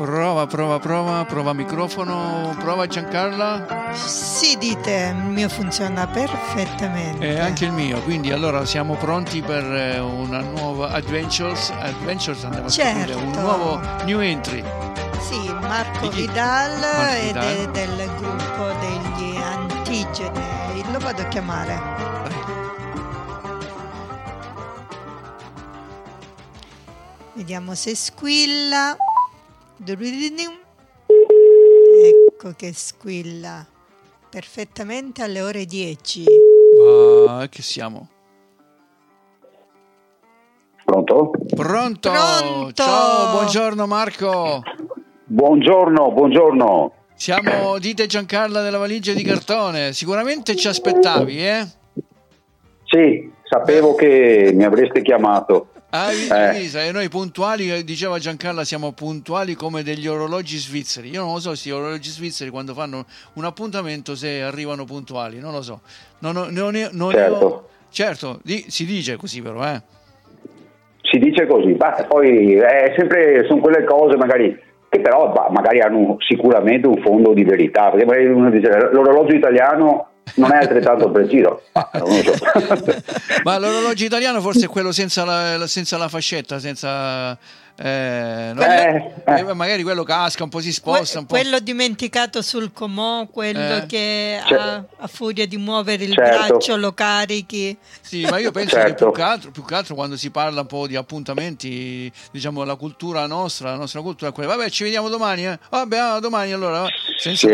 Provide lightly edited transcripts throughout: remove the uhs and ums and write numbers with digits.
Prova microfono, prova Giancarla. Sì, dite, il mio funziona perfettamente. E anche il mio, quindi allora siamo pronti per una nuova Adventures andiamo a scoprire un nuovo new entry. Sì, Marco Vidal ed è del gruppo degli Antigene, lo vado a chiamare. Vediamo se squilla. Ecco che squilla perfettamente alle ore 10. Che siamo? Pronto? Ciao, buongiorno Marco. Buongiorno. Siamo Dite Giancarla della valigia di cartone. Sicuramente ci aspettavi, eh? Sì, sapevo che mi avreste chiamato. E noi puntuali, diceva Giancarla, siamo puntuali come degli orologi svizzeri. Io non lo so, questi orologi svizzeri quando fanno un appuntamento se arrivano puntuali, non lo so. Certo, si dice così però, Si dice così, poi sono quelle cose magari che però magari hanno sicuramente un fondo di verità, perché magari uno dice l'orologio italiano non è altrettanto preciso, non lo so. Ma l'orologio italiano forse è quello senza la fascetta, magari quello casca, un po' si sposta un po'. Quello dimenticato sul comò, quello che a furia di muovere il braccio lo carichi. Sì, ma io penso che più che altro quando si parla un po' di appuntamenti, diciamo la cultura nostra, la nostra cultura è quella, vabbè ci vediamo domani, vabbè domani allora, senza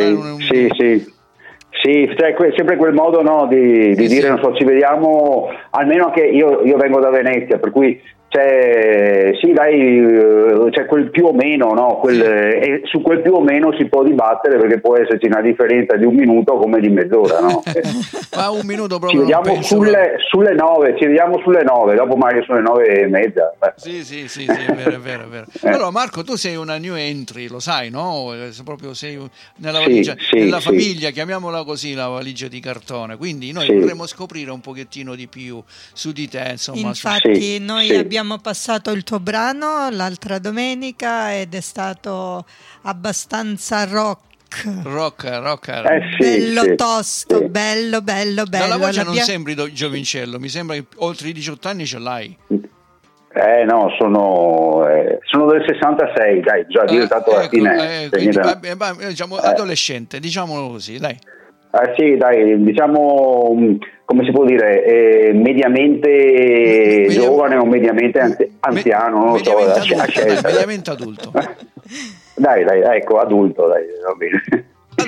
Sì, c'è sempre quel modo, no, di dire, non so, ci vediamo, almeno che io vengo da Venezia, per cui c'è quel più o meno, no? E su quel più o meno si può dibattere, perché può esserci una differenza di un minuto come di mezz'ora, no? Ma un minuto proprio. Ci vediamo sulle 9, dopo magari sulle 9:30. Sì, è vero. Allora Marco, tu sei una new entry, lo sai, no? Proprio sei nella valigia, nella famiglia, chiamiamola così, la valigia di cartone, quindi noi vorremmo scoprire un pochettino di più su di te, insomma. Infatti noi abbiamo passato il tuo brano l'altra domenica ed è stato abbastanza rock, bello tosto, bello. Dalla voce non sembri giovincello, mi sembra che oltre i 18 anni ce l'hai. No, sono del 66, dai, già diventato alla fine. Diciamo adolescente, diciamolo così, dai. Sì, dai, diciamo, come si può dire, mediamente giovane o mediamente anziano, non lo so, a scelta. Mediamente adulto. Dai, ecco, adulto, dai, va bene.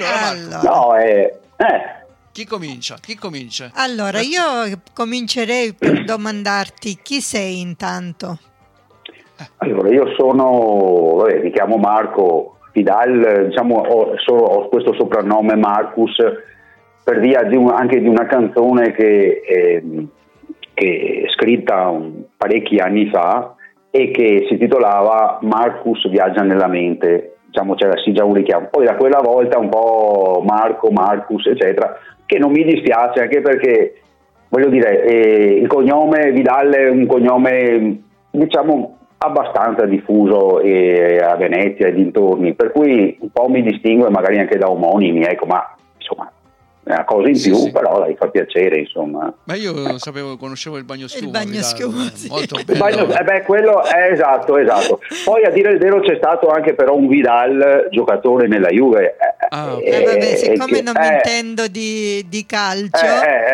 Allora. Chi comincia? Allora, io comincerei per domandarti chi sei intanto. Allora, io mi chiamo Marco Vidal, diciamo, ho questo soprannome Marcus per via anche di una canzone che è scritta parecchi anni fa e che si titolava Marcus viaggia nella mente, diciamo c'era sì già un richiamo, poi da quella volta un po' Marcus eccetera, che non mi dispiace, anche perché voglio dire il cognome Vidal è un cognome diciamo abbastanza diffuso a Venezia e dintorni, per cui un po' mi distingue magari anche da omonimi, ecco, ma insomma è una cosa in più, però dai, fa piacere, insomma. Ma io conoscevo il bagnoschiuma. Il bagnoschiuma, sì. Molto bello. Quello è esatto. Poi a dire il vero c'è stato anche però un Vidal giocatore nella Juve. Siccome non mi intendo di calcio,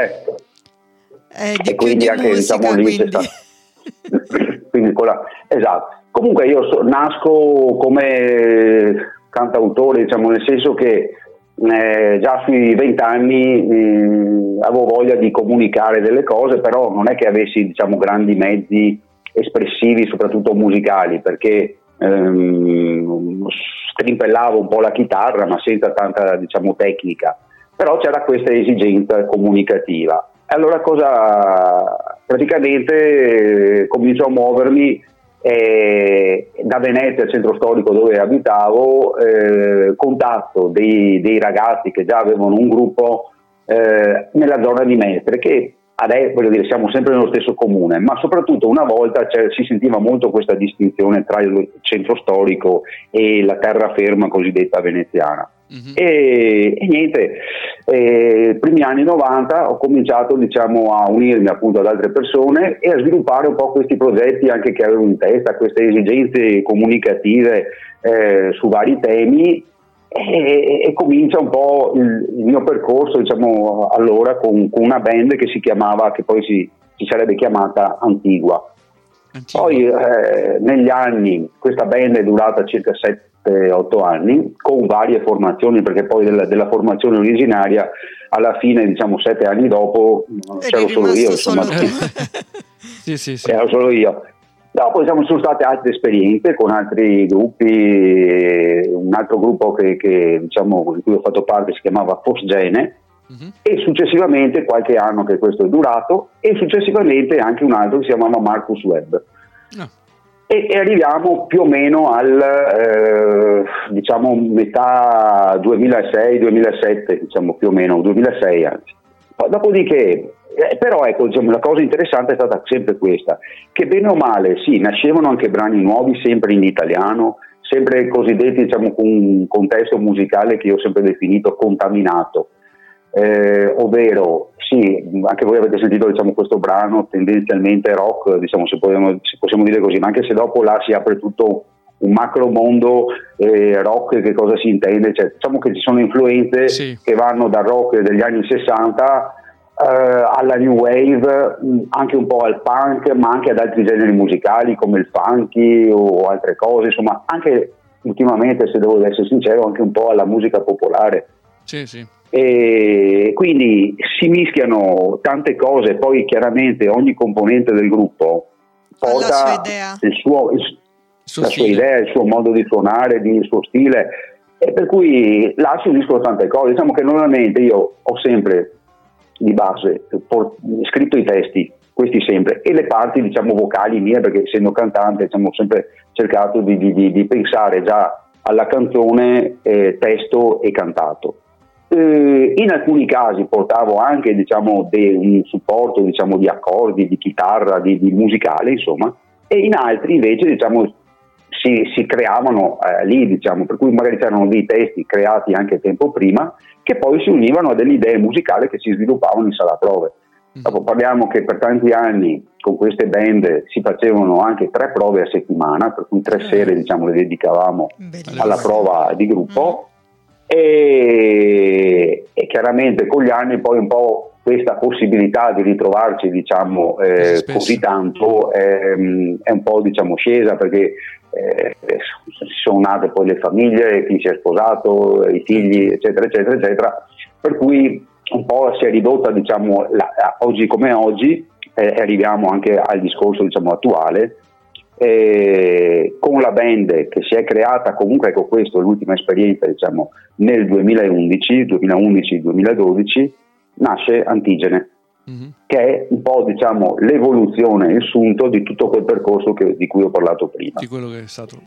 di più di anche, musica, diciamo, quindi esatto. Comunque io nasco come cantautore, diciamo, nel senso che già sui 20 anni avevo voglia di comunicare delle cose, però non è che avessi, diciamo, grandi mezzi espressivi, soprattutto musicali, perché strimpellavo un po' la chitarra, ma senza tanta, diciamo, tecnica, però c'era questa esigenza comunicativa. Allora praticamente comincio a muovermi da Venezia, al centro storico dove abitavo, contatto dei ragazzi che già avevano un gruppo nella zona di Mestre, che adesso voglio dire, siamo sempre nello stesso comune, ma soprattutto una volta si sentiva molto questa distinzione tra il centro storico e la terraferma cosiddetta veneziana. Mm-hmm. E niente, primi anni 90 ho cominciato, diciamo, a unirmi appunto ad altre persone e a sviluppare un po' questi progetti anche che avevo in testa, queste esigenze comunicative su vari temi. E comincia un po' il mio percorso, diciamo, allora con una band che si chiamava, che poi si sarebbe chiamata Antigua. Poi negli anni questa band è durata circa 7-8 anni con varie formazioni, perché poi della formazione originaria alla fine, diciamo 7 anni dopo, c'ero solo io, insomma. Sì. Ero solo io. Dopo ci sono state altre esperienze con altri gruppi, un altro gruppo che diciamo, di cui ho fatto parte si chiamava Fosgene, e successivamente, qualche anno che questo è durato, e successivamente anche un altro che si chiamava Marcus Webb. E arriviamo più o meno al diciamo metà 2006-2007, diciamo più o meno 2006 anzi. Dopodiché però ecco, diciamo, la cosa interessante è stata sempre questa, che bene o male sì, nascevano anche brani nuovi sempre in italiano, sempre cosiddetti, diciamo, con un contesto musicale che io ho sempre definito contaminato, ovvero sì, anche voi avete sentito, diciamo, questo brano tendenzialmente rock, diciamo, se possiamo dire così, ma anche se dopo là si apre tutto un macro mondo rock, che cosa si intende, cioè, diciamo che ci sono influenze che vanno dal rock degli anni 60 alla new wave, anche un po' al punk, ma anche ad altri generi musicali come il funky o altre cose, insomma anche ultimamente, se devo essere sincero, anche un po' alla musica popolare. Sì. E quindi si mischiano tante cose, poi chiaramente ogni componente del gruppo porta la sua idea, il suo modo di suonare, il suo stile, e per cui là si uniscono tante cose. Diciamo che normalmente io ho sempre di base scritto i testi, questi sempre, e le parti, diciamo, vocali mie, perché essendo cantante, diciamo, ho sempre cercato di pensare già alla canzone, testo e cantato. In alcuni casi portavo anche, diciamo, un supporto, diciamo, di accordi, di chitarra, di musicale, insomma, e in altri invece, diciamo, si creavano lì, diciamo, per cui magari c'erano dei testi creati anche tempo prima che poi si univano a delle idee musicali che si sviluppavano in sala prove. Dopo parliamo che per tanti anni con queste band si facevano anche 3 prove a settimana, per cui 3 sere, diciamo, le dedicavamo alla prova di gruppo, e chiaramente con gli anni poi un po' questa possibilità di ritrovarci, diciamo, così tanto è un po', diciamo, scesa, perché si sono nate poi le famiglie, chi si è sposato, i figli, eccetera eccetera eccetera, per cui un po' si è ridotta, diciamo, oggi come oggi, arriviamo anche al discorso, diciamo, attuale, con la band che si è creata comunque, ecco, questo è l'ultima esperienza, diciamo, nel 2011-2012 nasce Antigene, che è un po', diciamo, l'evoluzione, il sunto di tutto quel percorso di cui ho parlato prima. Di quello che è stato.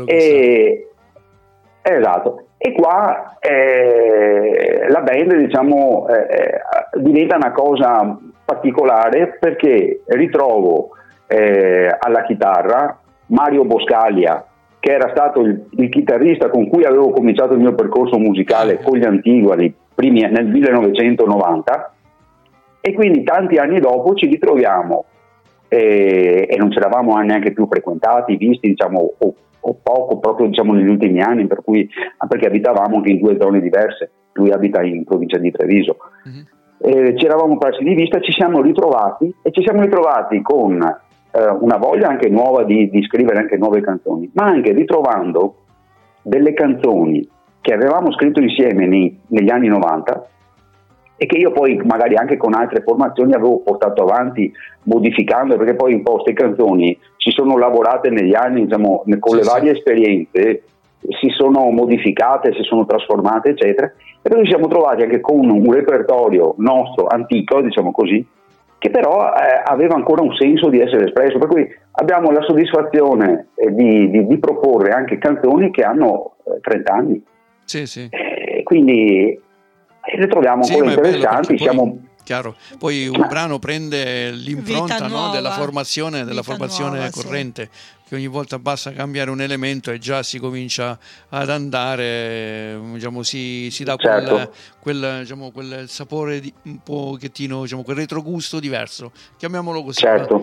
Esatto. E qua la band, diciamo, diventa una cosa particolare, perché ritrovo alla chitarra Mario Boscaglia, che era stato il chitarrista con cui avevo cominciato il mio percorso musicale con gli Antigua nel 1990, e quindi tanti anni dopo ci ritroviamo e non ce l'avamo neanche più frequentati, visti, diciamo, o poco, proprio, diciamo, negli ultimi anni, perché abitavamo anche in 2 zone diverse. Lui abita in provincia di Treviso. Ci eravamo persi di vista, ci siamo ritrovati con una voglia anche nuova di scrivere anche nuove canzoni, ma anche ritrovando delle canzoni che avevamo scritto insieme negli anni 90 e che io poi magari anche con altre formazioni avevo portato avanti modificando, perché poi un po' queste canzoni si sono lavorate negli anni, diciamo, con le varie esperienze, si sono modificate, si sono trasformate, eccetera, e poi ci siamo trovati anche con un repertorio nostro antico, diciamo così, che però aveva ancora un senso di essere espresso, per cui abbiamo la soddisfazione di proporre anche canzoni che hanno 30 anni. Sì. Quindi le troviamo ancora interessanti. chiaro. Poi un brano prende l'impronta, no, della formazione nuova, corrente, che ogni volta basta cambiare un elemento e già si comincia ad andare, diciamo, si dà quel sapore un pochettino, diciamo, quel retrogusto diverso, chiamiamolo così.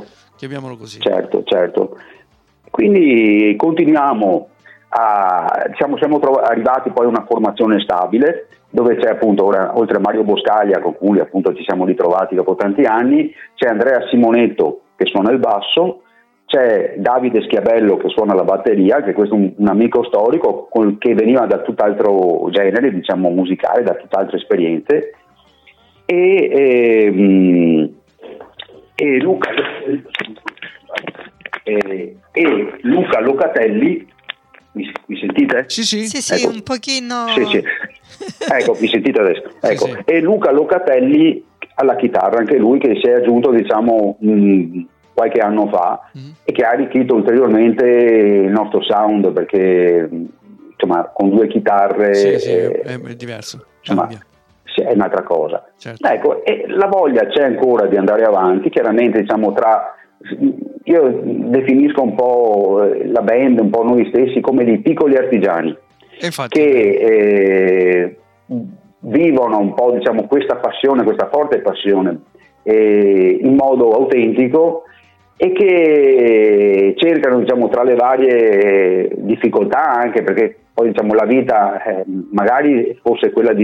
Certo. Quindi continuiamo siamo arrivati poi a una formazione stabile, dove c'è appunto ora, oltre a Mario Boscaglia, con cui appunto ci siamo ritrovati dopo tanti anni, c'è Andrea Simonetto che suona il basso, c'è Davide Schiavello che suona la batteria, che questo è un amico storico che veniva da tutt'altro genere, diciamo musicale, da tutt'altre esperienze, e Luca Locatelli. Mi sentite? Sì, ecco. Un pochino. Sì. Ecco, mi sentite adesso? Ecco. Sì. E Luca Locatelli alla chitarra, anche lui, che si è aggiunto, diciamo, qualche anno fa, e che ha arricchito ulteriormente il nostro sound, perché insomma con due chitarre è diverso, insomma, è un'altra cosa. Certo. Ecco, e la voglia c'è ancora di andare avanti, chiaramente, diciamo, io definisco un po' la band, un po' noi stessi, come dei piccoli artigiani, infatti, che vivono un po', diciamo, questa passione, questa forte passione, in modo autentico, e che cercano, diciamo, tra le varie difficoltà, anche perché poi, diciamo, la vita magari fosse quella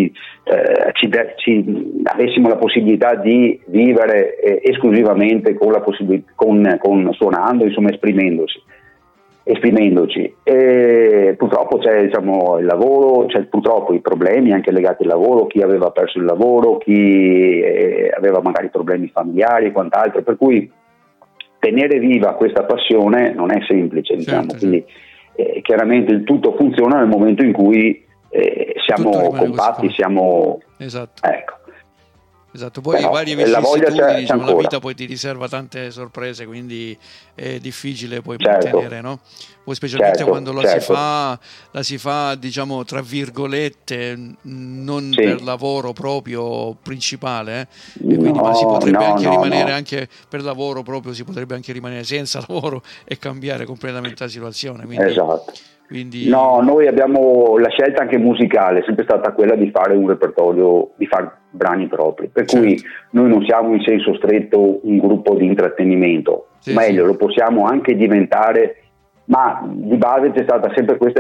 avessimo la possibilità di vivere esclusivamente con suonando, insomma, esprimendoci. E purtroppo c'è, diciamo, il lavoro, c'è purtroppo i problemi anche legati al lavoro, chi aveva perso il lavoro, chi aveva magari problemi familiari e quant'altro, per cui tenere viva questa passione non è semplice, diciamo. Certo. Quindi chiaramente il tutto funziona nel momento in cui siamo compatti, siamo... Esatto. Ecco. Esatto, poi Però, varie vicissitudini, diciamo, la vita poi ti riserva tante sorprese, quindi è difficile poi mantenere, no? Poi specialmente quando la si fa, diciamo, tra virgolette, non per lavoro proprio principale, e quindi ma si potrebbe anche rimanere anche per lavoro proprio, si potrebbe anche rimanere senza lavoro e cambiare completamente la situazione. Quindi, esatto. Quindi... No, noi abbiamo la scelta anche musicale, è sempre stata quella di fare un repertorio, di fare brani propri, per cui noi non siamo in senso stretto un gruppo di intrattenimento, meglio, lo possiamo anche diventare, ma di base c'è stata sempre questa,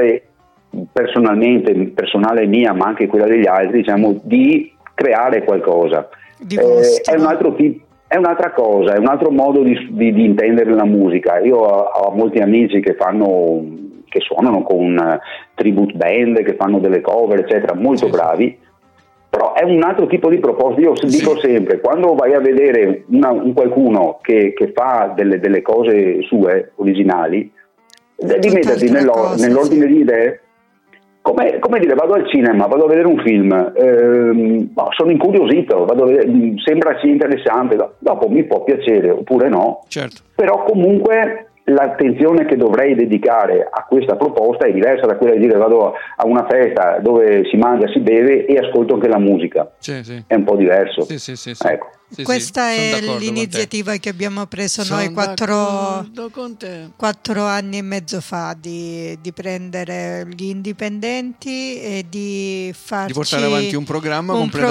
personale mia, ma anche quella degli altri, diciamo, di creare qualcosa. È un altro tipo. È un'altra cosa, è un altro modo di intendere la musica. Io ho molti amici che suonano con tribute band, che fanno delle cover, eccetera, molto bravi, però è un altro tipo di proposta. Io dico sempre, quando vai a vedere un qualcuno che fa delle cose sue, originali, devi metterti nell'ordine di idee. Come dire, vado al cinema, vado a vedere un film, sono incuriosito, sembra sia interessante, dopo mi può piacere oppure no, però comunque l'attenzione che dovrei dedicare a questa proposta è diversa da quella di dire vado a una festa dove si mangia, si beve e ascolto anche la musica. È un po' diverso. Ecco. Questa è l'iniziativa che abbiamo preso noi 4 anni e mezzo fa, di prendere gli indipendenti e di portare avanti un programma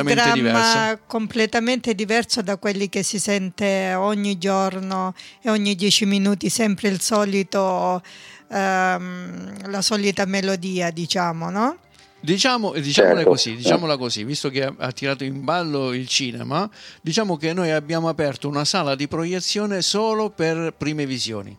completamente diverso da quelli che si sente ogni giorno e ogni 10 minuti, sempre il solito, la solita melodia, diciamo, no? Diciamola così, visto che ha tirato in ballo il cinema, diciamo che noi abbiamo aperto una sala di proiezione solo per prime visioni.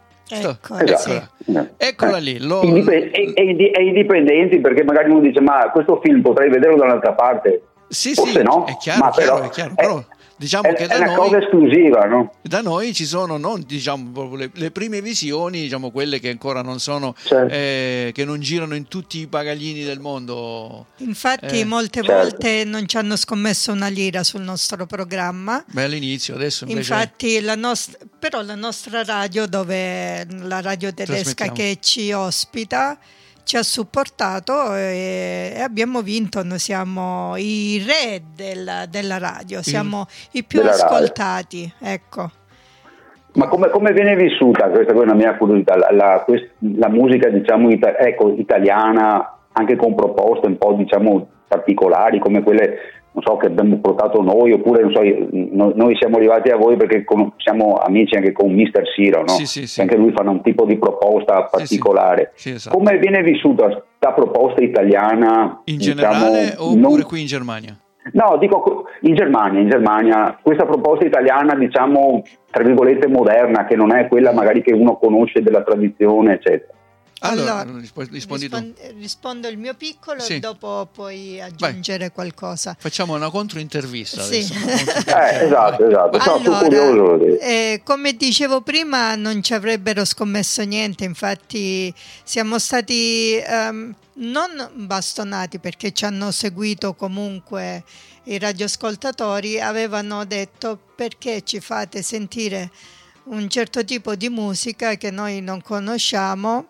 Eccola lì. E indipendenti, perché magari uno dice ma questo film potrei vederlo da un'altra parte. Forse no, è chiaro, però diciamo che è una cosa esclusiva, no? Da noi ci sono le prime visioni, diciamo, quelle che ancora non sono, che non girano in tutti i bagaglini del mondo. Infatti molte volte non ci hanno scommesso una lira sul nostro programma. Beh, all'inizio, adesso invece... Infatti la nostra radio, dove la radio tedesca che ci ospita, ci ha supportato e abbiamo vinto. Noi siamo i re della radio, siamo i più ascoltati, ecco. Ma come viene vissuta, questa è una mia curiosità, la musica, diciamo, italiana, anche con proposte un po', diciamo, particolari, come quelle, non so, che abbiamo portato noi, oppure, non so, noi siamo arrivati a voi perché siamo amici anche con Mr. Siro, no? Sì. Anche lui fa un tipo di proposta particolare. Sì, esatto. Come viene vissuta questa proposta italiana? In generale, oppure qui in Germania? No, dico in Germania, questa proposta italiana, diciamo, tra virgolette moderna, che non è quella magari che uno conosce della tradizione, eccetera. Allora, rispondo il mio piccolo e dopo puoi aggiungere qualcosa. Facciamo una controintervista. Sì. Esatto. Allora, come dicevo prima, non ci avrebbero scommesso niente, infatti siamo stati non bastonati, perché ci hanno seguito comunque i radioascoltatori, avevano detto: perché ci fate sentire un certo tipo di musica che noi non conosciamo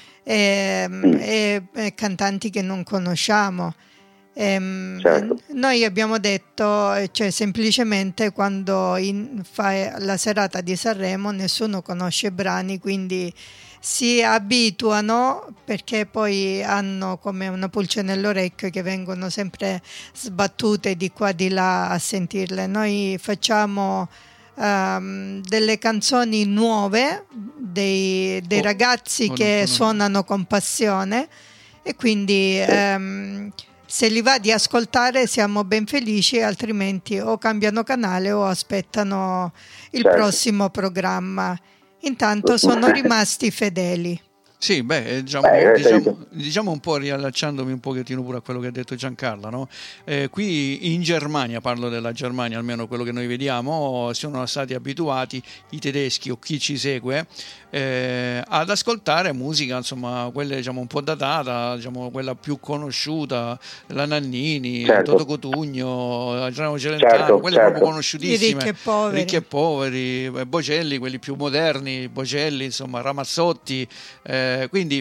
e cantanti che non conosciamo. Certo. Noi abbiamo detto, cioè, semplicemente quando fa la serata di Sanremo nessuno conosce i brani, quindi si abituano, perché poi hanno come una pulce nell'orecchio che vengono sempre sbattute di qua di là a sentirle. Noi facciamo delle canzoni nuove, dei ragazzi che suonano con passione, e quindi se li va di ascoltare siamo ben felici, altrimenti o cambiano canale o aspettano il prossimo programma. Intanto sono rimasti fedeli. Sì, diciamo un po', riallacciandomi un pochettino pure a quello che ha detto Giancarlo, no? Qui in Germania, parlo della Germania, almeno quello che noi vediamo, sono stati abituati i tedeschi o chi ci segue ad ascoltare musica, insomma, quelle, diciamo, un po' datata, diciamo, quella più conosciuta, la Nannini, Toto Cotugno, Gerano Celentano, quelle proprio conosciutissime, Ricchi e poveri, Bocelli, quelli più moderni, Bocelli, insomma, Ramazzotti, quindi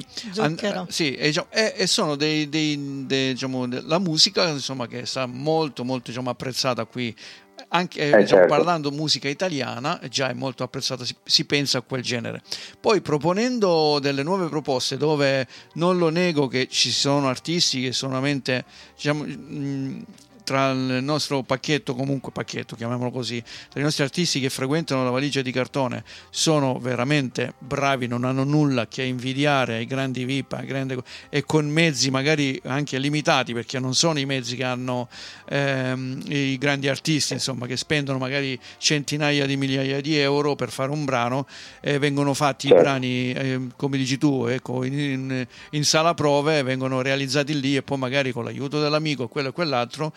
e sono diciamo, la musica, insomma, che sta molto molto, diciamo, apprezzata qui, anche parlando musica italiana già è molto apprezzata, si pensa a quel genere. Poi proponendo delle nuove proposte, dove non lo nego che ci sono artisti che solamente, diciamo, tra il nostro pacchetto, chiamiamolo così, tra i nostri artisti che frequentano la valigia di cartone, sono veramente bravi, non hanno nulla che invidiare ai grandi VIP, e con mezzi magari anche limitati, perché non sono i mezzi che hanno i grandi artisti, insomma, che spendono magari centinaia di migliaia di euro per fare un brano, e vengono fatti i brani, come dici tu, ecco, in sala prove, vengono realizzati lì, e poi magari con l'aiuto dell'amico, quello e quell'altro,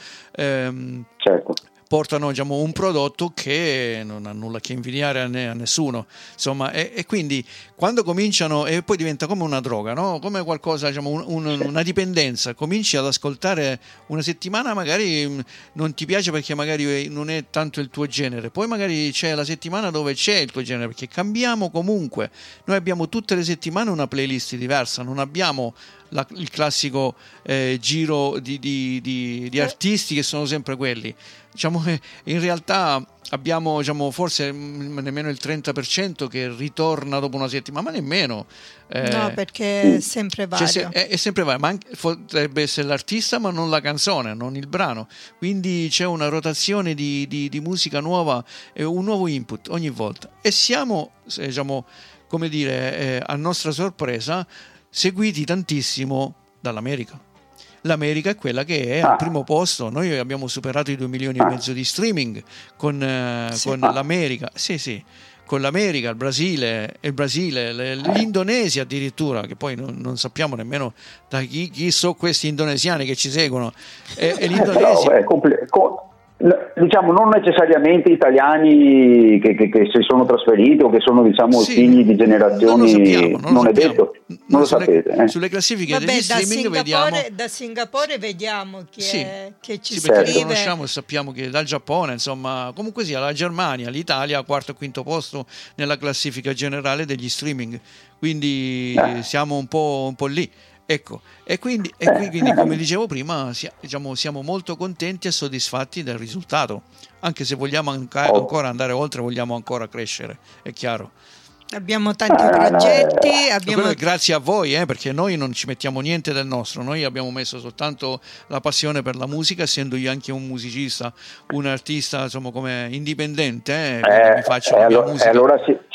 portano, diciamo, un prodotto che non ha nulla che invidiare a nessuno, insomma, e quindi quando cominciano, e poi diventa come una droga, no? Come qualcosa, diciamo, una dipendenza. Cominci ad ascoltare una settimana, magari non ti piace perché magari non è tanto il tuo genere, poi magari c'è la settimana dove c'è il tuo genere, perché cambiamo comunque. Noi abbiamo tutte le settimane una playlist diversa, non abbiamo il classico giro di artisti che sono sempre quelli. Diciamo che in realtà abbiamo, diciamo, forse nemmeno il 30% che ritorna dopo una settimana, ma nemmeno. No, perché è sempre vario. È sempre vario, ma anche, potrebbe essere l'artista, ma non la canzone, non il brano. Quindi c'è una rotazione di musica nuova e un nuovo input ogni volta. E siamo, diciamo, come dire, a nostra sorpresa, seguiti tantissimo dall'America. L'America è quella che è al primo posto. Noi abbiamo superato i 2 milioni e mezzo di streaming con l'America. Sì, con l'America, il Brasile, l'Indonesia addirittura, che poi non sappiamo nemmeno da chi sono questi indonesiani che ci seguono. E l'Indonesia... Diciamo, non necessariamente italiani che si sono trasferiti o che sono, diciamo, figli di generazioni, non è detto, non lo sapete. Sulle classifiche degli streaming da Singapore vediamo chi ci scrive. Perché conosciamo e sappiamo che dal Giappone, insomma, comunque sia, la Germania, l'Italia, quarto e quinto posto nella classifica generale degli streaming, quindi siamo un po' lì. Ecco, e quindi come dicevo prima, siamo molto contenti e soddisfatti del risultato, anche se vogliamo ancora andare oltre, vogliamo ancora crescere, è chiaro. Abbiamo tanti progetti. Grazie a voi, perché noi non ci mettiamo niente del nostro, noi abbiamo messo soltanto la passione per la musica, essendo io anche un musicista, un artista, insomma, come indipendente, mi faccio la mia musica. Allora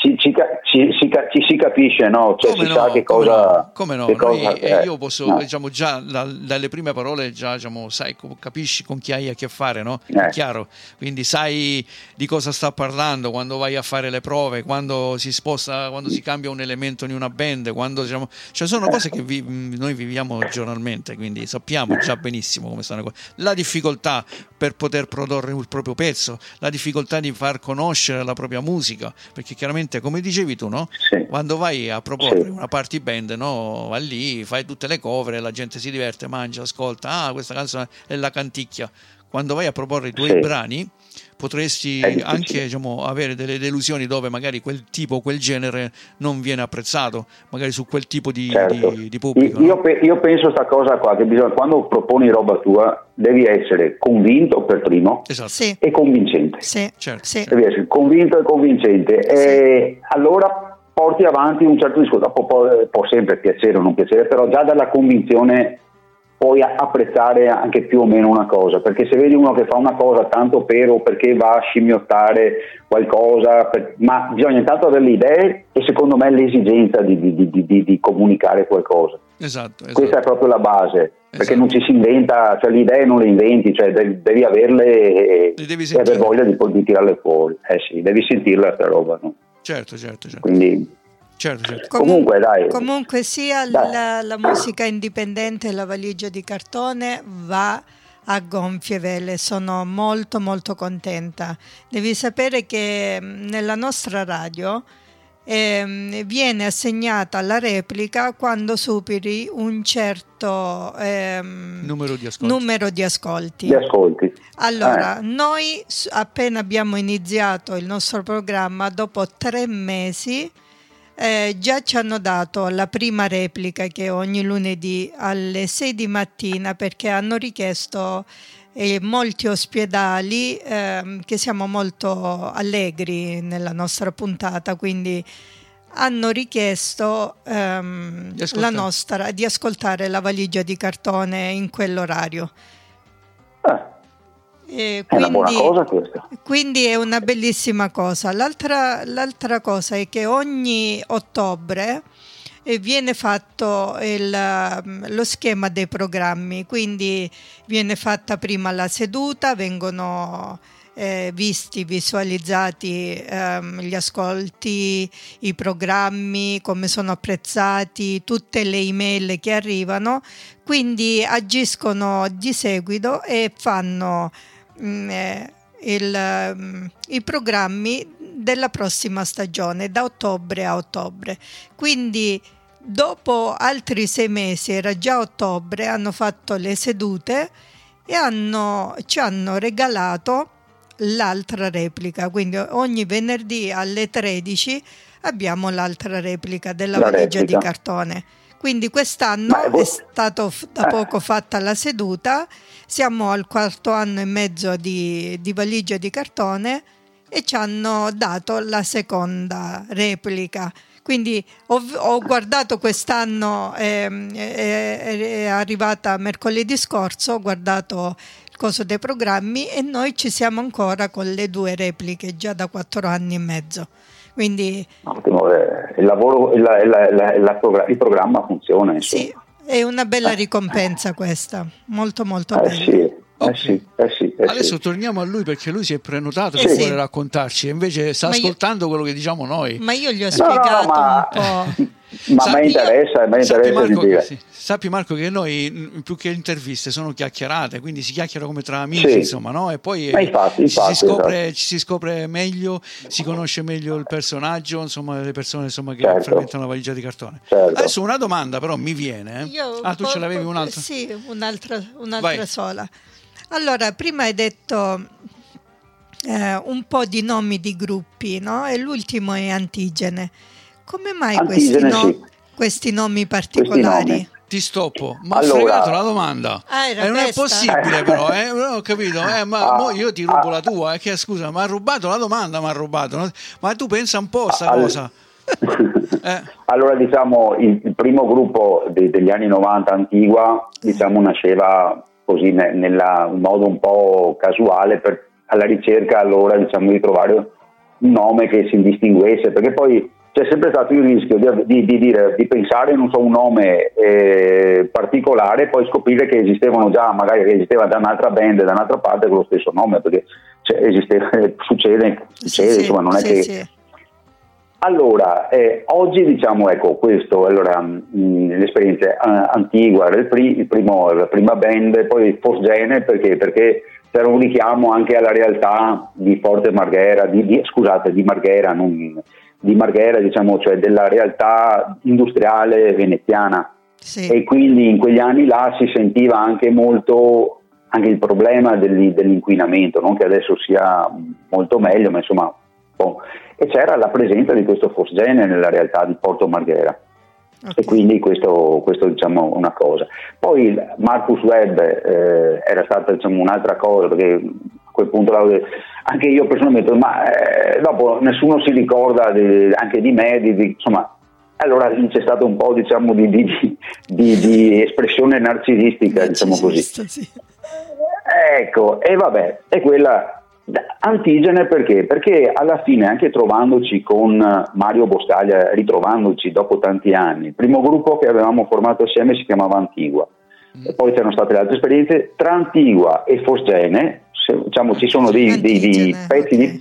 ci si capisce, no? Cioè, si sa che cosa... Come no? Io posso, già dalle prime parole, sai, capisci con chi hai a che fare, no? È chiaro, quindi sai di cosa sta parlando quando vai a fare le prove, quando si sposta, quando si cambia un elemento in una band, cioè sono cose che noi viviamo giornalmente, quindi sappiamo già benissimo come stanno. La difficoltà per poter produrre il proprio pezzo, la difficoltà di far conoscere la propria musica, perché chiaramente, come dicevi tu, no? Sì. Quando vai a proporre una party band, no? Vai lì, fai tutte le cover e la gente si diverte, mangia, ascolta, questa canzone è la canticchia. Quando vai a proporre i tuoi brani, potresti anche avere delle delusioni dove magari quel tipo, quel genere non viene apprezzato, magari su quel tipo di pubblico. Io penso sta cosa qua, che bisogna, quando proponi roba tua, devi essere convinto per primo, esatto, e convincente. Sì. Certo. Sì. Devi essere convinto e convincente. Sì. E allora porti avanti un certo discorso. Può sempre piacere o non piacere, però già dalla convinzione puoi apprezzare anche più o meno una cosa, perché se vedi uno che fa una cosa tanto perché va a scimmiottare qualcosa, ma bisogna intanto avere le idee e secondo me l'esigenza di comunicare qualcosa. Esatto. Questa è proprio la base, perché non ci si inventa, cioè le idee non le inventi, cioè devi averle e aver voglia di tirarle fuori. Sì, devi sentirla sta roba, no? Certo. Quindi Certo. Comunque sia, la musica indipendente e la valigia di cartone va a gonfie vele. Sono molto molto contenta. Devi sapere che nella nostra radio viene assegnata la replica quando superi un certo numero di ascolti. Allora, noi appena abbiamo iniziato il nostro programma, dopo 3 mesi già ci hanno dato la prima replica, che è ogni lunedì alle 6 di mattina, perché hanno richiesto molti ospedali, che siamo molto allegri nella nostra puntata, quindi hanno richiesto di ascoltare la valigia di cartone in quell'orario. È una buona cosa questa. Quindi è una bellissima cosa. L'altra cosa è che ogni ottobre viene fatto lo schema dei programmi, quindi viene fatta prima la seduta, vengono visualizzati gli ascolti, i programmi, come sono apprezzati, tutte le email che arrivano, quindi agiscono di seguito e fanno i programmi della prossima stagione da ottobre a ottobre. Quindi dopo altri 6 mesi, era già ottobre, hanno fatto le sedute e ci hanno regalato l'altra replica, quindi ogni venerdì alle 13 abbiamo l'altra replica della valigia di cartone. Quindi quest'anno è stato da poco fatta la seduta, siamo al 4° anno e mezzo di valigia di cartone e ci hanno dato la seconda replica. Quindi ho guardato quest'anno, è arrivata mercoledì scorso, ho guardato il coso dei programmi e noi ci siamo ancora con le 2 repliche già da 4 anni e mezzo. Quindi ottimo, il lavoro, il programma funziona. Insomma. Sì, è una bella ricompensa questa, molto molto bella. Sì. Adesso torniamo a lui, perché lui si è prenotato per vuole raccontarci, e invece sta ascoltando quello che diciamo noi. Ma io gli ho spiegato un po'. Ma mi interessa sappi Marco che noi più che interviste sono chiacchierate, quindi si chiacchiera come tra amici, insomma, no? E poi ci si scopre meglio, si conosce meglio il personaggio, insomma, le persone, insomma, che frequentano la valigia di cartone. Adesso una domanda però mi viene. Tu ce l'avevi un'altra? Sì, un'altra sola. Allora, prima hai detto un po' di nomi di gruppi, no? E l'ultimo è Antigene. Come mai questi nomi particolari? Ti stoppo, ma allora, ho fregato la domanda. Non è possibile però, non ho capito, ma io ti rubo la tua, che scusa, ma ha rubato la domanda, ma tu pensa un po' sta cosa. Allora diciamo il primo gruppo degli anni 90 Antigua diciamo nasceva così in modo un po' casuale alla ricerca allora diciamo di trovare un nome che si distinguesse, perché poi c'è sempre stato il rischio di pensare non so un nome particolare, poi scoprire che esistevano già, magari che esisteva già un'altra band da un'altra parte con lo stesso nome, perché succede sì, insomma non è che sì. Allora oggi diciamo ecco questo, allora l'esperienza Antigua era la prima band, poi Fosgene perché c'era un richiamo anche alla realtà di Forte Marghera, di Marghera, non di Marghera, diciamo, cioè della realtà industriale veneziana. Sì. E quindi in quegli anni là si sentiva anche molto anche il problema dell'inquinamento, non che adesso sia molto meglio, ma insomma e c'era la presenza di questo Fosgene nella realtà di Porto Marghera. Okay. E quindi questo diciamo una cosa. Poi Marcus Webb era stata diciamo un'altra cosa, perché a quel punto anche io personalmente dopo nessuno si ricorda anche di me, insomma, allora c'è stato un po' diciamo di espressione narcisistica, diciamo così. Sì. Ecco, e vabbè, è quella Antigene perché alla fine anche trovandoci con Mario Boscaglia, ritrovandoci dopo tanti anni, il primo gruppo che avevamo formato assieme si chiamava Antigua e poi c'erano state le altre esperienze tra Antigua e Fosgene, diciamo ci sono dei pezzi okay.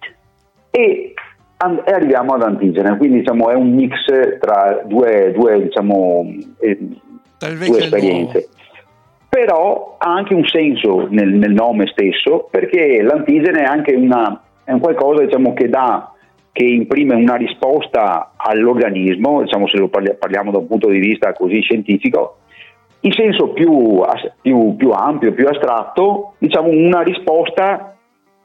E arriviamo ad Antigene, quindi diciamo è un mix tra due diciamo due esperienze. Però ha anche un senso nel nome stesso, perché l'antigene è anche è un qualcosa diciamo che imprime una risposta all'organismo, diciamo se lo parliamo da un punto di vista così scientifico, in senso più ampio, più astratto, diciamo una risposta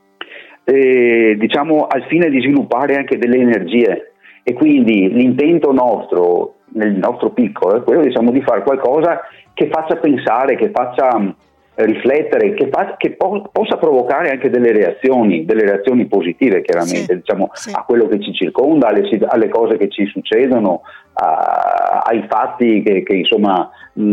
diciamo al fine di sviluppare anche delle energie, e quindi l'intento nostro nel nostro piccolo è quello diciamo di fare qualcosa che faccia pensare, che faccia riflettere, che possa provocare anche delle reazioni positive chiaramente, sì, diciamo sì. A quello che ci circonda, alle cose che ci succedono, ai fatti che insomma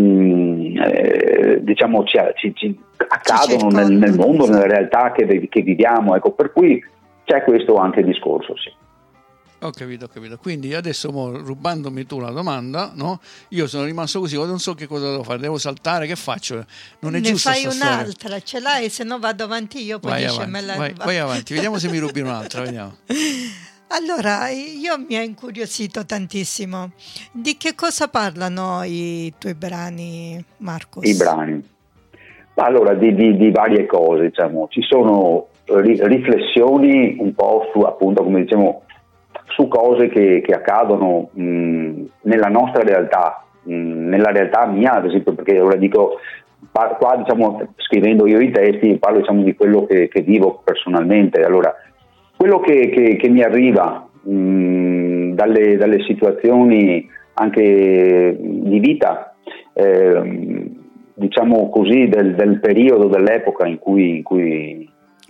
diciamo ci accadono nel mondo, nella realtà che viviamo, ecco, per cui c'è questo anche discorso, sì. Ho capito. Quindi adesso rubandomi tu la domanda, no? Io sono rimasto così, non so che cosa devo fare, devo saltare, che faccio? Non è giusto. Ne fai un'altra, ce l'hai, se no vado avanti io, poi vai avanti, vediamo se mi rubi un'altra, vediamo. Allora, io mi ha incuriosito tantissimo. Di che cosa parlano i tuoi brani, Marcus? I brani? Allora, di varie cose, diciamo. Ci sono riflessioni un po' su, appunto, come diciamo, su cose che accadono nella nostra realtà, nella realtà mia, ad esempio, perché ora dico, qua diciamo, scrivendo io i testi, parlo diciamo di quello che vivo personalmente. Allora, quello che mi arriva dalle situazioni anche di vita, diciamo così, del periodo, dell'epoca in cui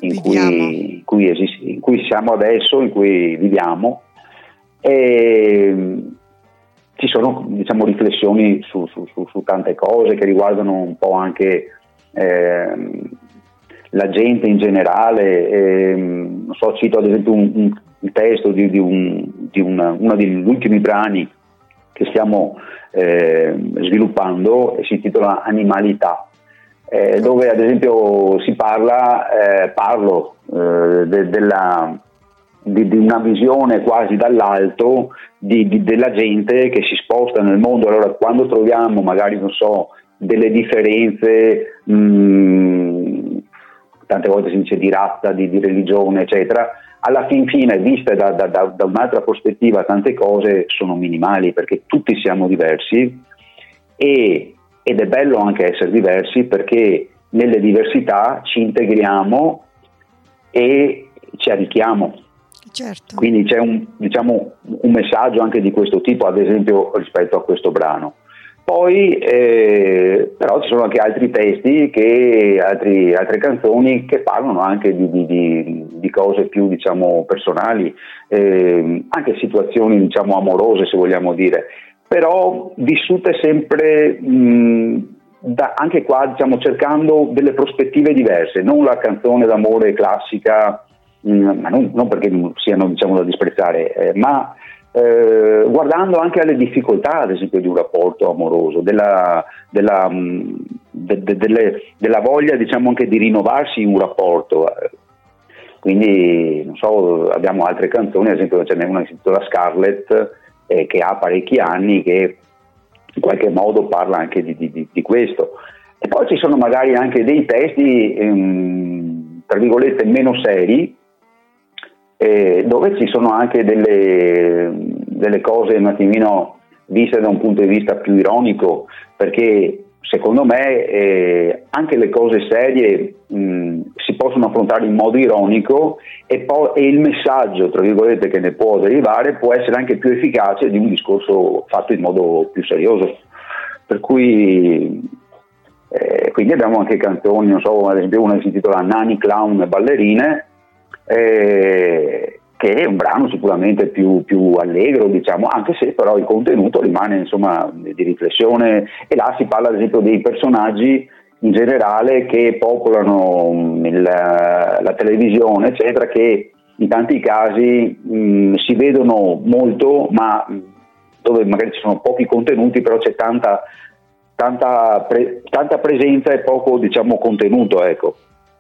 siamo adesso, in cui viviamo, e ci sono diciamo riflessioni su tante cose che riguardano un po' anche la gente in generale. Non so, cito ad esempio un testo di uno degli ultimi brani che stiamo sviluppando, e si intitola Animalità, dove ad esempio si parlo di una visione quasi dall'alto della gente che si sposta nel mondo. Allora, quando troviamo magari, non so, delle differenze, tante volte si dice di razza, di religione, eccetera, alla fin fine, viste da un'altra prospettiva, tante cose sono minimali, perché tutti siamo diversi ed è bello anche essere diversi, perché nelle diversità ci integriamo e ci arricchiamo. Certo. Quindi c'è un messaggio anche di questo tipo, ad esempio rispetto a questo brano. Poi però ci sono anche altri testi, altre canzoni che parlano anche di cose più, diciamo, personali, anche situazioni, diciamo, amorose, se vogliamo dire, però vissute sempre anche qua, diciamo, cercando delle prospettive diverse, non la canzone d'amore classica, ma non perché siano, diciamo, da disprezzare, ma guardando anche alle difficoltà, ad esempio, di un rapporto amoroso, della voglia, diciamo, anche di rinnovarsi in un rapporto. Quindi, non so, abbiamo altre canzoni, ad esempio ce n'è una che si intitola Scarlett, che ha parecchi anni, che in qualche modo parla anche di questo. E poi ci sono magari anche dei testi, tra virgolette, meno seri, dove ci sono anche delle cose un attimino viste da un punto di vista più ironico, perché secondo me anche le cose serie si possono affrontare in modo ironico e il messaggio, tra virgolette, che ne può derivare può essere anche più efficace di un discorso fatto in modo più serioso. Per cui quindi abbiamo anche canzoni, non so, ad esempio una che si intitola Nani, Clown e Ballerine, che è un brano sicuramente più allegro, diciamo, anche se però il contenuto rimane, insomma, di riflessione, e là si parla ad esempio dei personaggi in generale che popolano la televisione, eccetera, che in tanti casi si vedono molto, ma dove magari ci sono pochi contenuti, però c'è tanta presenza e poco, diciamo, contenuto, ecco.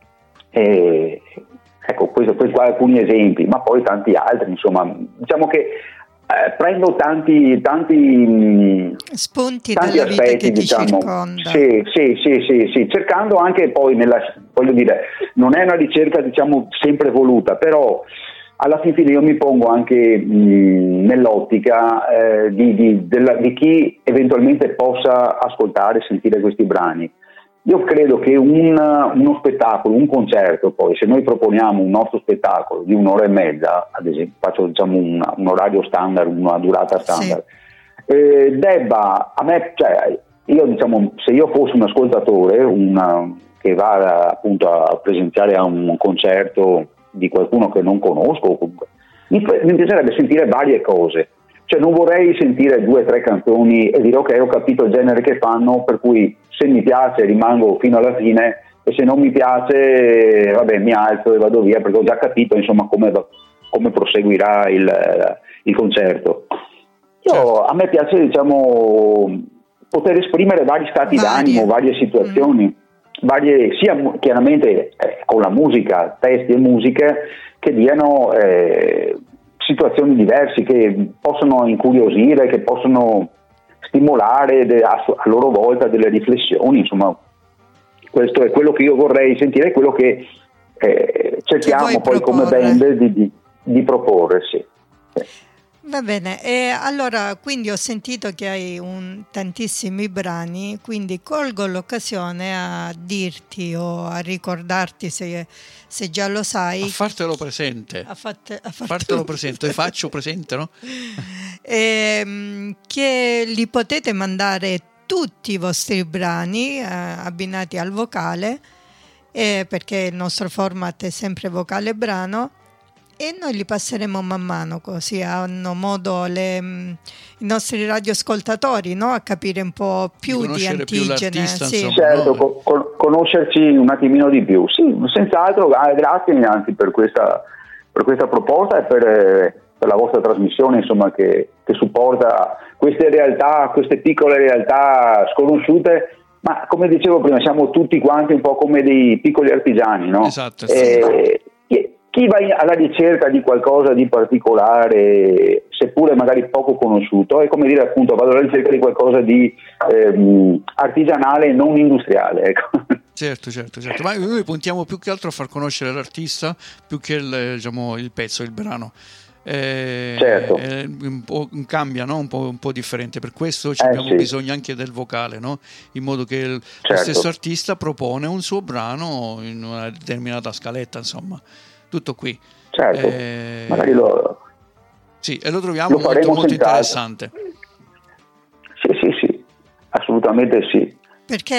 Ecco, questi qua alcuni esempi, ma poi tanti altri, insomma, diciamo che prendo tanti spunti tanti dalla aspetti, vita che diciamo, ti circonda. Sì, cercando anche poi voglio dire, non è una ricerca, diciamo, sempre voluta, però alla fine io mi pongo anche nell'ottica di chi eventualmente possa ascoltare e sentire questi brani. Io credo che uno spettacolo, un concerto, poi se noi proponiamo un nostro spettacolo di 1 ora e mezza, ad esempio, faccio, diciamo, un orario standard, una durata standard, sì, debba, a me, cioè, io, diciamo, se io fossi un ascoltatore, che va appunto a presenziare a un concerto di qualcuno che non conosco, comunque, mi piacerebbe sentire varie cose. Cioè non vorrei sentire 2 o 3 canzoni e dire ok, ho capito il genere che fanno, per cui se mi piace rimango fino alla fine e se non mi piace vabbè, mi alzo e vado via, perché ho già capito, insomma, come proseguirà il concerto. A me piace, diciamo, poter esprimere vari stati d'animo, varie situazioni, sia chiaramente con la musica, testi e musiche che diano situazioni diverse, che possono incuriosire, che possono stimolare a loro volta delle riflessioni, insomma. Questo è quello che io vorrei sentire, è quello che cerchiamo poi come band di proporre, sì. Va bene, e allora quindi ho sentito che hai tantissimi brani, quindi colgo l'occasione a dirti o a ricordarti, se già lo sai, a fartelo presente, fartelo presente, faccio presente, no? Che li potete mandare tutti i vostri brani abbinati al vocale, perché il nostro format è sempre vocale brano, e noi li passeremo man mano, così hanno modo i nostri radioascoltatori, no? A capire un po' più di Antigene, sì. Certo, conoscerci un attimino di più, sì, senz'altro. Grazie anzi per questa proposta e per la vostra trasmissione, insomma, che supporta queste realtà, queste piccole realtà sconosciute, ma come dicevo prima siamo tutti quanti un po' come dei piccoli artigiani, no? Esatto, sì. Chi va alla ricerca di qualcosa di particolare, seppure magari poco conosciuto, è come dire, appunto, vado alla ricerca di qualcosa di artigianale e non industriale, ecco. Certo, ma noi puntiamo più che altro a far conoscere l'artista più che il pezzo, il brano. Certo. Cambia, no? un po' differente, per questo abbiamo bisogno anche del vocale, no? In modo che lo stesso artista propone un suo brano in una determinata scaletta, insomma. Tutto qui. Certo, magari e lo troviamo molto interessante. Sì, assolutamente sì. Perché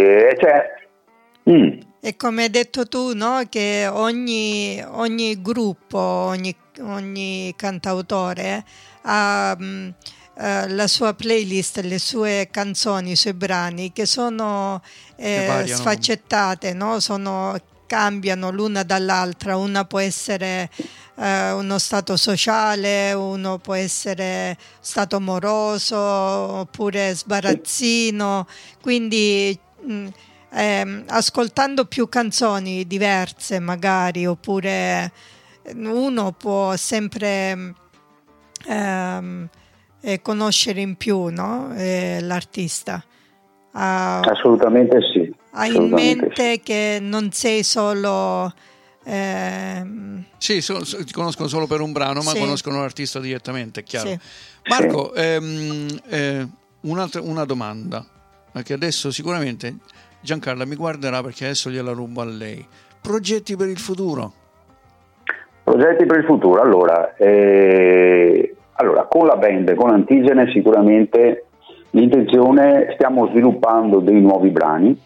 è come hai detto tu, no? Che ogni gruppo, ogni cantautore ha la sua playlist, le sue canzoni, i suoi brani che sono sfaccettate, no? Cambiano l'una dall'altra. Una può essere uno stato sociale, uno può essere stato amoroso oppure sbarazzino, quindi ascoltando più canzoni diverse magari, oppure uno può sempre conoscere in più, no? L'artista. Assolutamente sì. Hai in mente che non sei solo... Sì, ti conoscono solo per un brano, ma conoscono l'artista direttamente, è chiaro. Sì. Marco, una domanda, perché adesso sicuramente Giancarla mi guarderà, perché adesso gliela rubo a lei. Progetti per il futuro? Progetti per il futuro? Allora, con la band, con Antigene, sicuramente l'intenzione, stiamo sviluppando dei nuovi brani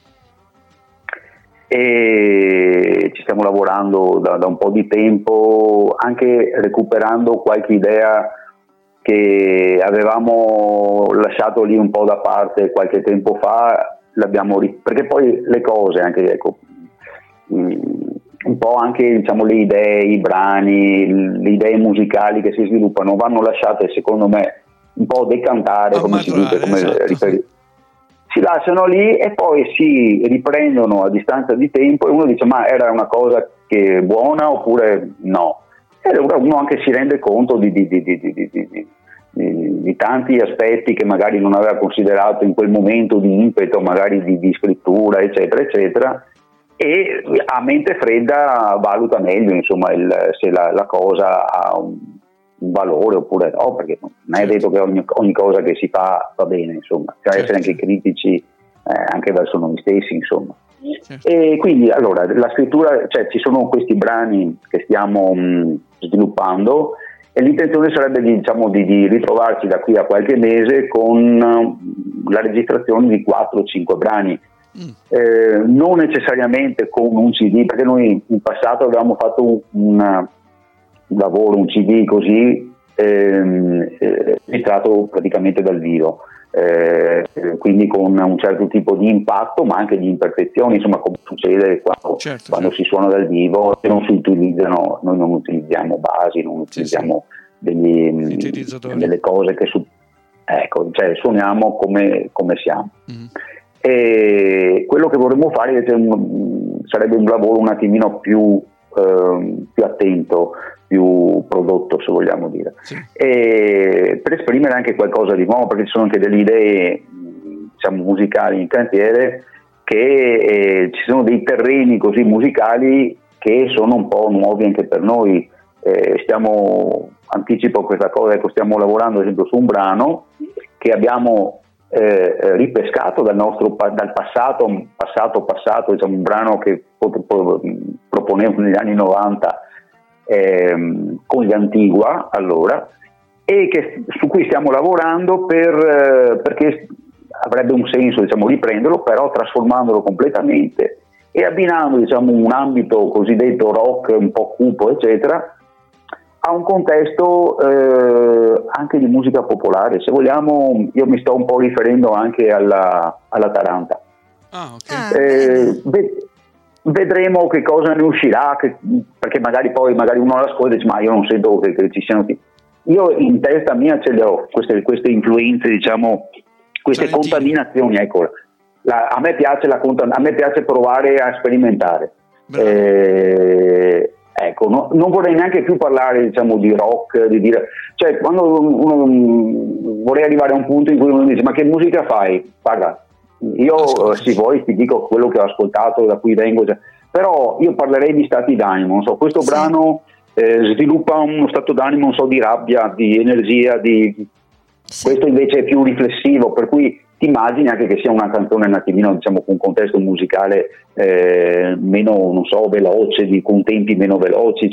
e ci stiamo lavorando da un po' di tempo, anche recuperando qualche idea che avevamo lasciato lì un po' da parte qualche tempo fa, perché poi le cose anche, un po' anche le idee, i brani, le idee musicali che si sviluppano vanno lasciate, secondo me, un po' decantare, come si dice, si lasciano lì e poi si riprendono a distanza di tempo e uno dice: ma era una cosa che è buona oppure no? E uno anche si rende conto di tanti aspetti che magari non aveva considerato in quel momento di impeto, magari di scrittura, eccetera eccetera, e a mente fredda valuta meglio, insomma, se la cosa ha un valore oppure no, perché non è detto che ogni cosa che si fa va bene, insomma, c'è essere anche critici anche verso noi stessi, insomma. E quindi allora la scrittura, ci sono questi brani che stiamo sviluppando e l'intenzione sarebbe di ritrovarci da qui a qualche mese con la registrazione di 4-5 brani. Non necessariamente con un CD, perché noi in passato avevamo fatto un lavoro, un CD così registrato praticamente dal vivo, quindi con un certo tipo di impatto ma anche di imperfezioni, insomma, come succede quando si suona dal vivo, non si utilizzano, noi non utilizziamo basi, non utilizziamo delle cose che suoniamo come siamo. E quello che vorremmo fare sarebbe un lavoro un attimino più attento, più prodotto, se vogliamo dire, e per esprimere anche qualcosa di nuovo, perché ci sono anche delle idee musicali in cantiere, che ci sono dei terreni così musicali che sono un po' nuovi anche per noi. Anticipo questa cosa, stiamo lavorando ad esempio su un brano che abbiamo ripescato dal passato, un brano che proponevo negli anni 90 con gli Antigua allora, e su cui stiamo lavorando perché avrebbe un senso riprenderlo, però trasformandolo completamente e abbinando un ambito cosiddetto rock un po' cupo eccetera a un contesto anche di musica popolare, se vogliamo. Io mi sto un po' riferendo anche alla Taranta. Vedremo che cosa ne uscirà, perché magari uno l'ascolta e dice: ma io non sento che ci siano. Io in testa mia ce le ho queste influenze, queste contaminazioni, ecco. A me piace provare a sperimentare. Ecco, non vorrei neanche più parlare di rock, di dire, quando vorrei arrivare a un punto in cui uno dice: ma che musica fai? Guarda, io se vuoi ti dico quello che ho ascoltato, da cui vengo, però io parlerei di stati d'animo, non so, questo brano sviluppa uno stato d'animo, non so, di rabbia, di energia, questo invece è più riflessivo, per cui ti immagini anche che sia una canzone un attimino, con un contesto musicale meno, non so, veloce, con tempi meno veloci,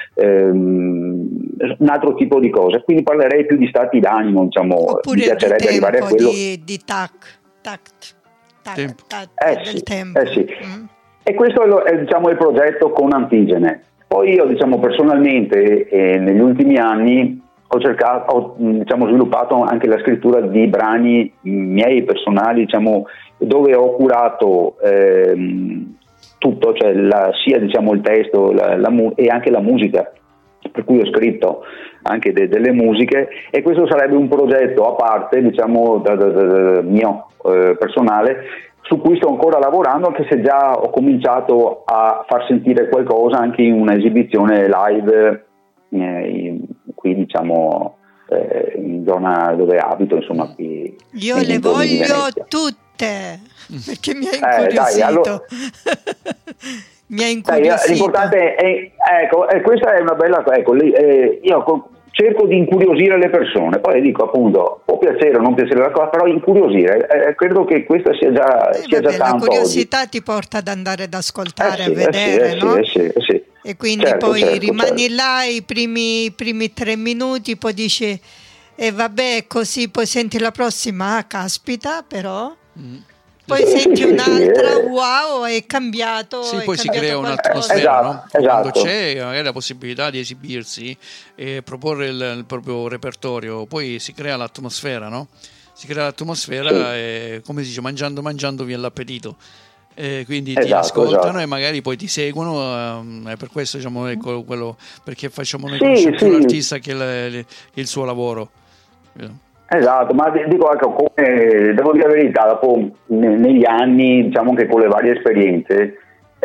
un altro tipo di cose. Quindi parlerei più di stati d'animo, oppure mi piacerebbe arrivare a quello di tac. del tempo. Sì. E questo è diciamo il progetto con Antigene. Poi io diciamo personalmente negli ultimi anni ho diciamo sviluppato anche la scrittura di brani miei personali, diciamo, dove ho curato tutto, cioè sia diciamo il testo e anche la musica, per cui ho scritto anche delle musiche, e questo sarebbe un progetto a parte, diciamo, mio personale, su cui sto ancora lavorando, anche se già ho cominciato a far sentire qualcosa anche in un'esibizione live qui diciamo in zona dove abito, insomma qui. Io le voglio tutte, perché mi ha incuriosito. Allora, mi ha incuriosito. L'importante è, ecco, questa è una bella cosa, ecco, io cerco di incuriosire le persone, poi dico appunto, può piacere o non piacere la cosa, però incuriosire, credo che questa sia già tanto. La curiosità oggi ti porta ad andare ad ascoltare, a vedere, no? Sì. E quindi poi rimani là i primi 3 minuti, poi dici vabbè, così poi senti la prossima, caspita, però poi senti un'altra, wow, è cambiato. Sì, poi si crea qualcosa. un'atmosfera, no? Esatto. Quando c'è magari la possibilità di esibirsi e proporre il proprio repertorio, poi si crea l'atmosfera, no? Si crea l'atmosfera e, come si dice, mangiando viene l'appetito. Quindi ti ascoltano e magari poi ti seguono, per questo diciamo quello perché facciamo noi conoscere l'artista che il suo lavoro. Esatto, ma dico, ecco, come devo dire la verità, dopo negli anni, diciamo che con le varie esperienze,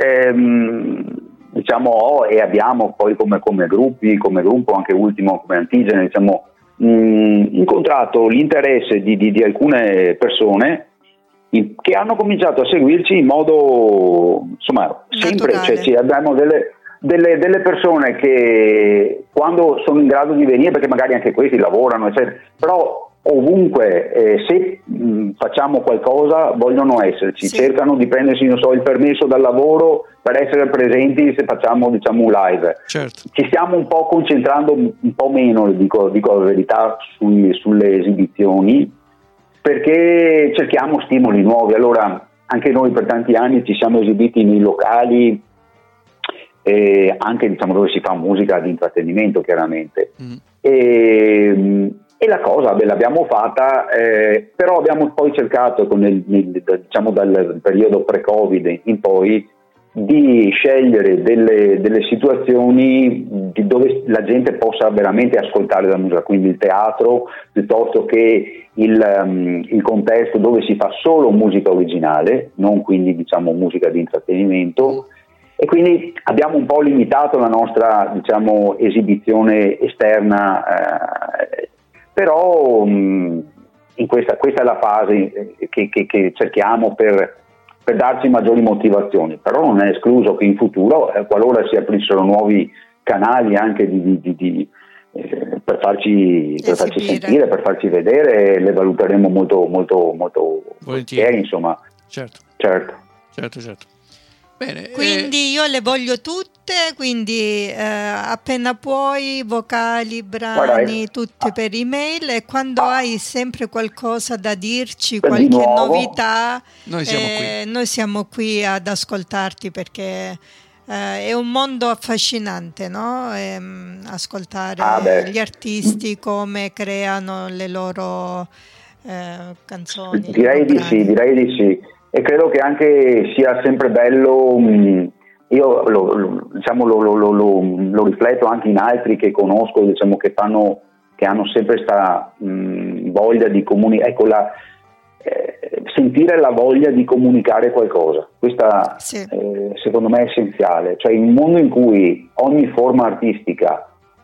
diciamo e abbiamo poi come gruppo, anche ultimo come Antigene, diciamo, incontrato l'interesse di alcune persone che hanno cominciato a seguirci in modo, insomma, sempre, cioè, abbiamo delle persone che quando sono in grado di venire, perché magari anche questi lavorano, eccetera, però ovunque se facciamo qualcosa vogliono esserci, cercano di prendersi, non so, il permesso dal lavoro per essere presenti se facciamo, diciamo, un live. Certo. Ci stiamo un po' concentrando un po' meno, dico la verità, sulle esibizioni, perché cerchiamo stimoli nuovi. Allora anche noi per tanti anni ci siamo esibiti nei locali, anche diciamo dove si fa musica di intrattenimento, chiaramente. E la cosa l'abbiamo fatta, però abbiamo poi cercato diciamo dal periodo pre-Covid in poi di scegliere delle situazioni dove la gente possa veramente ascoltare la musica, quindi il teatro piuttosto che il contesto dove si fa solo musica originale, non quindi diciamo musica di intrattenimento, e quindi abbiamo un po' limitato la nostra, diciamo, esibizione esterna, però questa è la fase che cerchiamo per darci maggiori motivazioni, però non è escluso che in futuro, qualora si aprissero nuovi canali anche per farci sentire, per farci vedere, le valuteremo molto volentieri, insomma. Certo. Bene, quindi io le voglio tutte, quindi appena puoi, vocali, brani, tutte per email, e quando hai sempre qualcosa da dirci, qualche novità, noi siamo qui ad ascoltarti, perché è un mondo affascinante, no? Ascoltare gli artisti, come creano le loro canzoni. Direi di sì. E credo che anche sia sempre bello, io lo rifletto anche in altri che conosco, diciamo, che hanno sempre questa voglia di comunicare, ecco, sentire la voglia di comunicare qualcosa. Questa secondo me è essenziale, cioè in un mondo in cui ogni forma artistica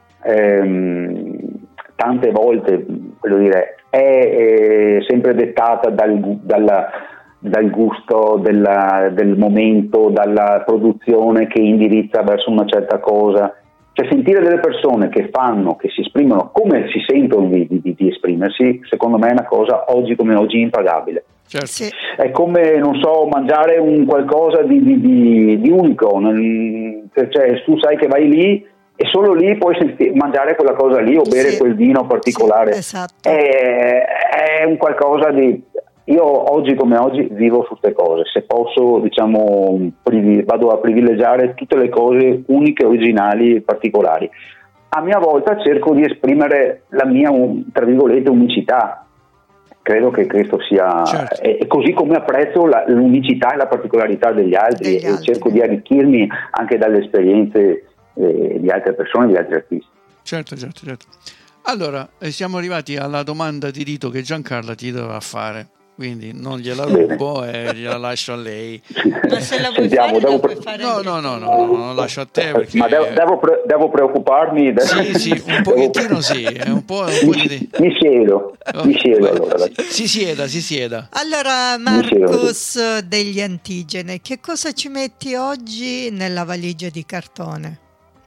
tante volte, voglio dire, è sempre dettata dal gusto del momento, dalla produzione che indirizza verso una certa cosa, cioè sentire delle persone che si esprimono come si sentono di esprimersi, secondo me è una cosa oggi come oggi impagabile. Certo. Sì. È come, non so, mangiare un qualcosa di unico, cioè tu sai che vai lì e solo lì puoi mangiare quella cosa lì o bere quel vino particolare. Sì, esatto. È un qualcosa di io oggi come oggi vivo su queste cose, se posso vado a privilegiare tutte le cose uniche, originali e particolari. A mia volta cerco di esprimere la mia, tra virgolette, unicità. Credo che questo sia, certo. E così come apprezzo l'unicità e la particolarità degli altri, e cerco di arricchirmi anche dalle esperienze di altre persone, di altri artisti. Certo. Allora, siamo arrivati alla domanda di rito che Giancarla ti doveva fare, quindi non gliela rubo e gliela lascio a lei. Ma se la vuoi fare, la puoi fare. No, non lascio a te perché... Ma devo preoccuparmi? Sì, un pochettino sì. Un po' di... Mi siedo allora. Si sieda. Allora, Marcus degli Antigene, che cosa ci metti oggi nella valigia di cartone?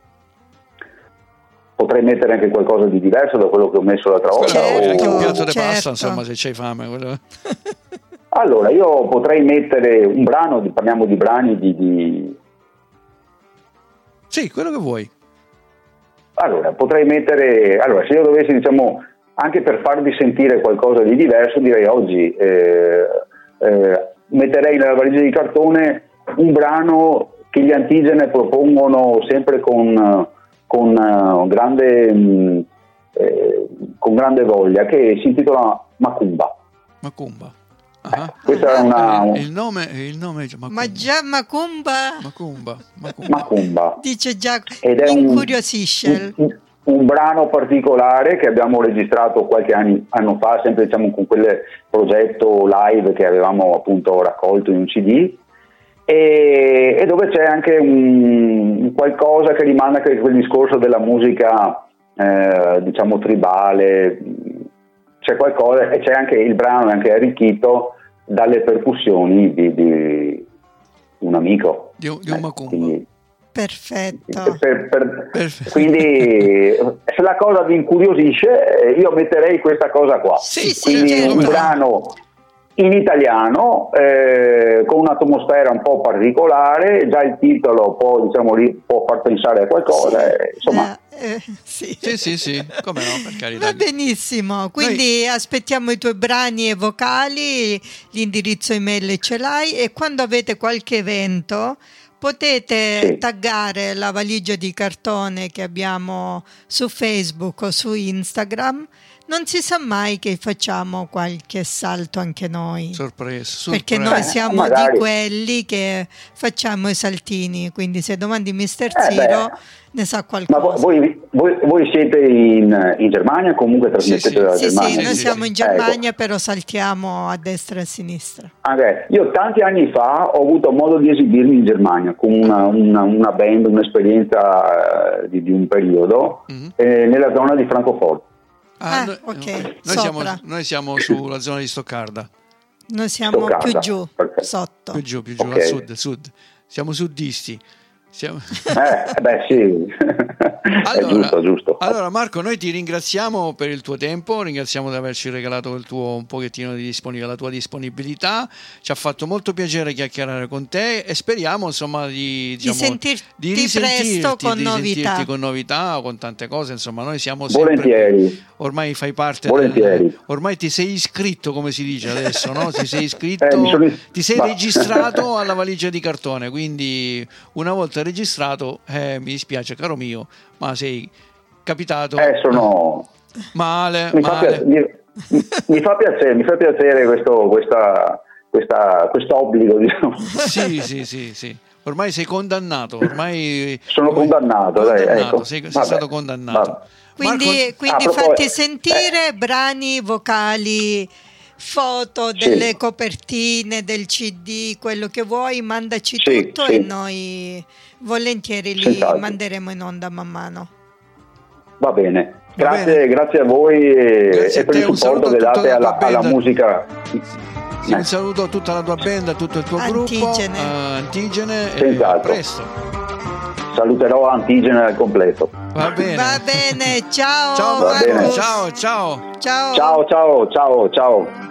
Potrei mettere anche qualcosa di diverso da quello che ho messo l'altra volta. Anche un piatto di pasta, insomma, se c'hai fame. Allora, io potrei mettere un brano, parliamo di brani di... Sì, quello che vuoi. Allora, potrei mettere... Allora, se io dovessi, anche per farvi sentire qualcosa di diverso, direi oggi metterei nella valigia di cartone un brano che gli Antigene propongono sempre con grande voglia, che si intitola Macumba. Questa è il nome Macumba. Ma già Macumba dice già, incuriosisce. Un brano particolare che abbiamo registrato qualche anno fa, sempre con quel progetto live che avevamo appunto raccolto in un CD, e dove c'è anche qualcosa che rimanda a quel discorso della musica tribale. C'è qualcosa, e c'è anche il brano è anche arricchito dalle percussioni di un amico di un Macumba. Perfetto. Quindi se la cosa vi incuriosisce, io metterei questa cosa qua. Quindi un brano in italiano, con un'atmosfera un po' particolare, già il titolo può far pensare a qualcosa, insomma. Sì, come no, per carità. Va benissimo, quindi aspettiamo i tuoi brani e vocali, l'indirizzo email ce l'hai, e quando avete qualche evento potete taggare la valigia di cartone che abbiamo su Facebook o su Instagram. Non si sa mai che facciamo qualche salto anche noi. Sorpresa. Perché noi siamo di quelli che facciamo i saltini, quindi se domandi Mister Zero ne sa qualcosa. Ma voi siete in Germania, comunque trasmettete dalla Germania? Sì, noi siamo in Germania, però saltiamo a destra e a sinistra. Io tanti anni fa ho avuto modo di esibirmi in Germania con una band, un'esperienza di un periodo, nella zona di Francoforte. Noi siamo sulla zona di Stoccarda. Noi siamo più giù, sotto. Più giù, al sud. Siamo sudisti. Sì. Allora, è giusto. Allora Marco, noi ti ringraziamo per il tuo tempo, ringraziamo di averci regalato un pochettino la tua disponibilità. Ci ha fatto molto piacere chiacchierare con te e speriamo insomma di risentirti presto con novità, con tante cose. Insomma, noi siamo sempre volentieri. Ormai fai parte ormai ti sei iscritto, come si dice adesso, no? Ti sei iscritto, ti sei registrato alla valigia di cartone, quindi una volta registrato, mi dispiace caro mio, ma sei capitato male. Mi fa piacere questo obbligo, diciamo. Sì. Ormai sei condannato, sono condannato. Ecco. Sei stato condannato. Quindi fatti sentire brani vocali, foto delle copertine del CD, quello che vuoi, mandaci tutto e noi volentieri li manderemo in onda man mano. Va bene, grazie a voi e per il supporto che date alla musica. Sì, un saluto a tutta la tua band, a tutto il tuo gruppo Antigene, e a presto. Saluterò Antigene al completo. Va bene, ciao. Ciao, Marcus. Ciao. Ciao.